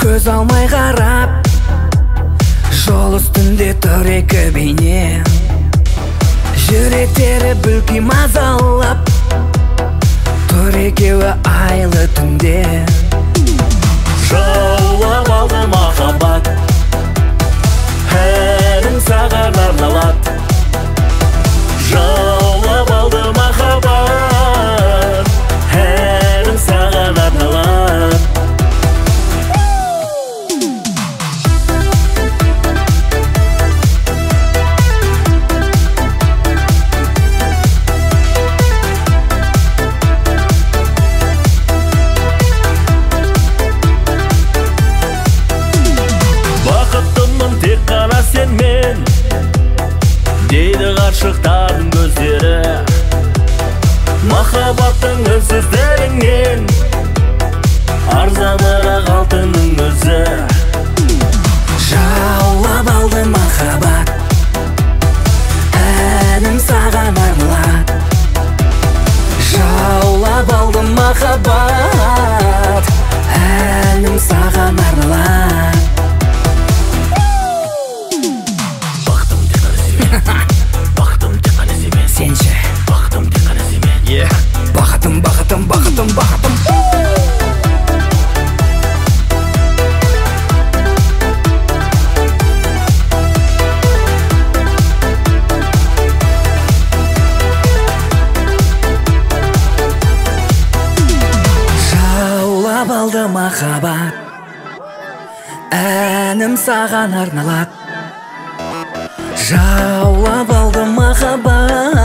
көз алмай қарап, жол үстінде тұр екі бейне, жүректері бүлки мазалап, тұр екеуі айлы түнде. Жаулап алды махаббат, әнім саған арналады. Жаулап алды махаббат, әнім саған арналады. Бақыттымын тек қана сенмен, дейді ғашықтардың көздері. Махаббаттың үнсіздігінен арзанырақ алтынның өзі. Жаулап алды махаббат, әнім саған арналады. Жаулап алды махаббат, әнім саған арналады. Бақытым тек қана сенмен, Сенші бақытым тек қана сенмен. бақытым, бақытым, бақытым, бақытым. Жаулап алды махаббат, әнім саған арналады. Жаулап алды махаббат,